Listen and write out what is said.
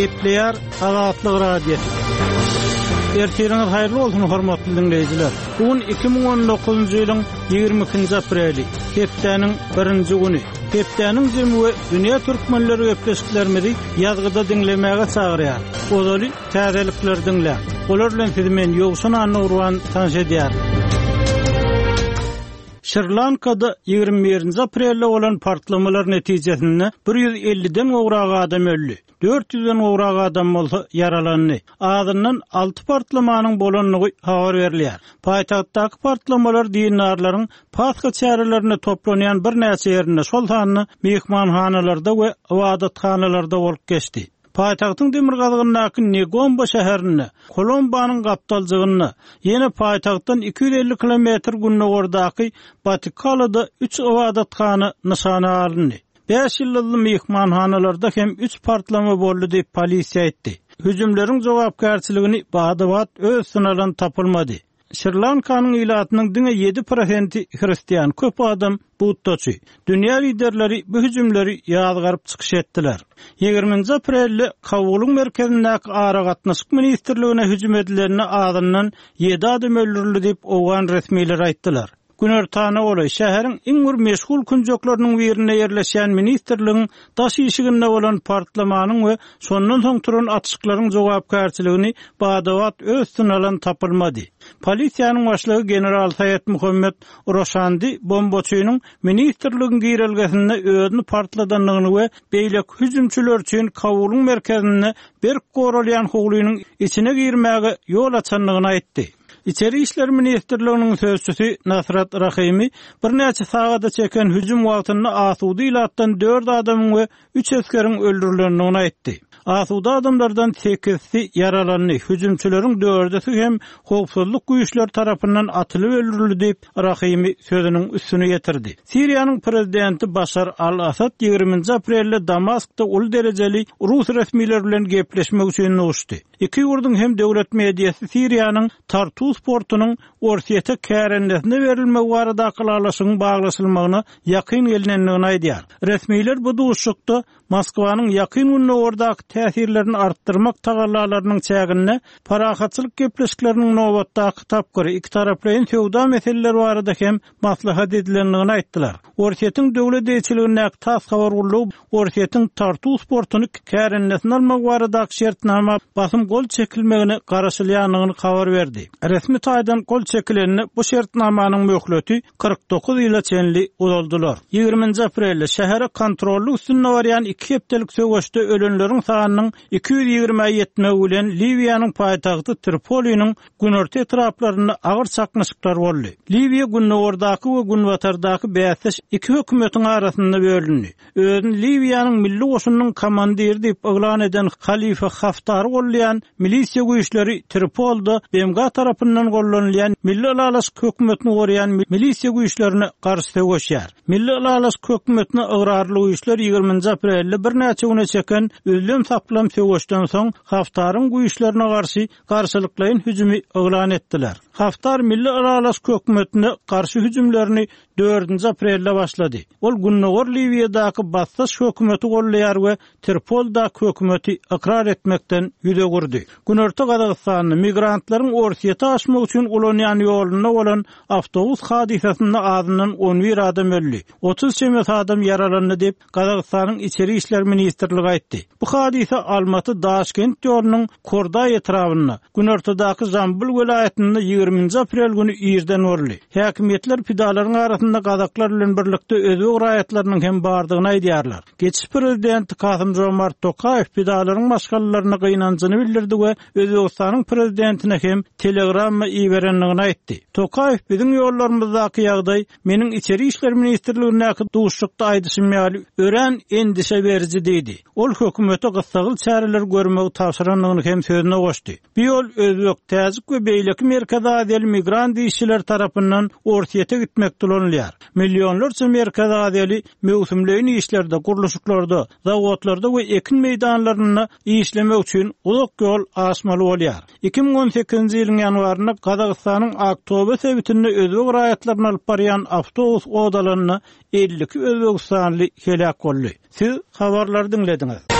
Gepleýär Azatlyk radiosu. Ertiriňiz haýyrly bolsun hormatly dinleýijiler. Bugun 2019-njy ýylyň 22-nji apreli, hepdeniň 1-nji güni. Hepdeniň jemgy dünýä türkmenleri gepleşiklerimizi ýazgyda dinlemäge çagyrýar. Ozaly täzelikler dinlä. Olar bilen sizi men Ýogşan Anurwan tanış edýär. Sri Lankada 21-nji aprelde bolan partlamalar netijesinde 150'den ograg adam öldü. 400'den ograg adam bolsa yaralandy. Azyndan 6 partlamanyň bolanlygy habar berilýär. Paýtagtdaky partlamalar dinarlaryň Paska çärelerine toplanýan bir näçe ýerinde şol sanyny mehmanhanalarda we ibadatxanalarda bolup geçdi. Paýtagtyň demir gazygynyň Negombo şäherine, Kolombanyň gapdalçygyny, ýene paýtagtdan 250 kilometr günnäwärdaky Batikalyda 3 ibadatxana nyşana alındy. 5 ýyllyk mehmanhanalarda hem 3 partlama boldy diýip polisiýa etdi. Hüjümleriň jogapkärçiligini bada-bad öz synalan tapylmady. Sri Lankanyň ilatynyň diňe 7% Hristiýan, köp adam Buddaçy. Dünýä liderleri bu hüjümleri ýazgaryp çykyş etdiler. 20-nji aprelde Kabulun merkezindäki ara gatnaşyk ministrligine hüjüm edilenine azyndan 7 adam öldürildi diýip Owgan resmiýetler aýtdylar. Günertana olay şäheriň iň meşgul künjoklarynyň birine ýerleşen ministrligiň daş işiginde bolan partlamanyň we şondan soň turan atışyklaryň jogapkärçiligini bada-bad öz synalan tapylmady. Polisiýanyň başlygy general Sayet Muhammed Roşandi bombaçynyň ministrligiň girelgesinde özüni partladanlygyny we beýlek hüjümçüler üçin Kabulun merkezine bir goralyan huglynyň içine girmäge ýol açanlygyny aýtdy. İçeri İşler Ministrliğinin sözcüsü Nasrat Rahimi bir näçe sagada çeken hüjüm wagtyny asudy ilatdan 4 adamyň we 3 askeriň öldürilendigini aýtdy. Asudy adamlardan 8'si yaralandy. Hüjümçüleriň 4'si hem howpsuzlyk güýçleri tarapyndan atylyp öldürildi diýip Rahimi sözüniň üstüne getirdi. Siriýanyň prezidenti Başar al-Asad 20-nji aprelde Damaskda ul derejeli Rus resmiýetleri bilen gepleşmek üçin uçdy. Iki ýurduň hem döwlet mediýasy Siriýanyň Tartus portunyň Orsiýete kärendesine berilmek barada kalalaşygyň baglaşylmagyna ýakyn gelinendigini aýdýar. Resmiýetler bu duşukda Moskwanyň ýakyn günläwärdaky täsirlerini artdyrmak tagallalarynyň çägine parahatçylyk gepleşikleriniň nobatdaky tapgyry iki taraplyň sowda meseleleri barada hem maslahat edilendigini aýtdylar. Orsiýetiň döwlet eýçiligine tas habar bolýar. Orsiýetiň Tartus portuny kärendesine almak baradaky şertnama basym gol çekilmegini garaşylýanlygyny habar berdi. Resmi taýdan gol çekilenini bu şertnamanyň möhleti 49 ýyla çenli uzaldylar. 20-nji aprelde şähere kontrolly üstünde barýan 2 hepdelik söwüşde ölenleriň sanynyň 220 ýetmegi bilen Libiýanyň paýtagty Tripoliniň günorta etraplaryna agyr çaknaşyklar boldy. Libiýa günnäwärdaky we günbatardaky bäsleş iki hökümetiň arasynda bölündi. Özüni Libiýanyň milli goşunynyň komandiri diýip eglan eden Halifa Haftar bolýan milisiýa güýçleri Tripolda BMG tarapyndan gollanýan milli alalaşyk hökümetini gorýan milisiýa güýçlerine garşy söwüşýär. Milli alalaşyk hökümetine ıgrarly güýçler 20-nji aprelde bir näçe güne çeken özlem saplam söwüşden soň Haftaryň güýçlerine garşy garşylyklaryň hüjümi eglan etdiler. Haftar milli alalaşyk hökümetine garşy hüjümlerini 4-nji aprelde başlady. Ol günnäwär Libiýadaky bassaş hökümeti gollaýar we Tripoldaky hökümeti ikrar etmekden ýüze gurdy. Günorta Gazagystanyň migrantlaryň Orsiýete aşmak üçin ulanýan ýoluna bolan awtobus hadisesinde azyndan 11 adam öldü. 30 şemet adam yaralandy diýip Gazagystanyň içeri işler ministrligi aýtdy. Bu hadise Almaty Daşkent ýolunyň Korday etrawyna, günortadaky Jambul welaýetinde 20-nji aprel güni ýerden boldy. Häkimetler pidalaryň arasynda gazaklar bilen birlikde özü raýatlarynyň hem bardygyny aýdýarlar. Geçiş prezidenti Kasym-Jomart Tokayew pidalaryň maşgallaryna gynanjyny bildirdi we Özbegistanyň prezidentine hem telegramma iberenligini aýtdy. Tokayew biziň ýollarymyzdaky ýagdaý meniň içeri işler ministrligindäki duşlukda aýdyşym ýaly ören endişe beriji diýdi. Ol hökümete gysgaly çäreler görmegi tapşyranlygyny hem sözüne goşdy. Bu ýol Özbek täzik we beýleki Merkez Aziýaly migrant işçiler tarapyndan Orsiýete gitmekde bolanýar. Milyonlarça Merkez Aziýaly mewsumleýin işlerde, guruluşyklarda, zawodlarda we ekin meýdanlaryna işlemek üçin uzak ýol aşmaly bolýar. 2018-nji ýylyň ýanwaryna Gazagystanyň Aktober sebitinde özbek raýatlaryny alyp barýan awtobus odalaryna 52 özbekistanly helak boldy. Siz habarlary dinlediňiz.